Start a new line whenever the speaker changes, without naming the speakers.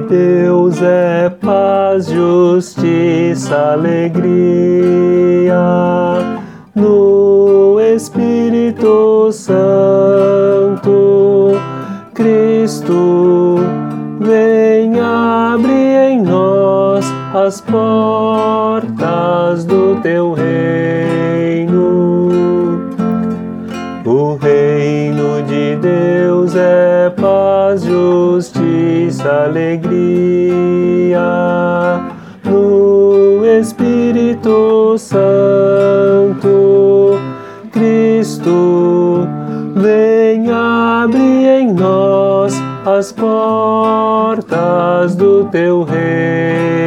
Deus é paz, justiça, alegria no Espírito Santo. Cristo, vem abrir em nós as portas do teu reino. O reino de Deus é paz, justiça, alegria no Espírito Santo. Cristo, vem abrir em nós as portas do teu reino.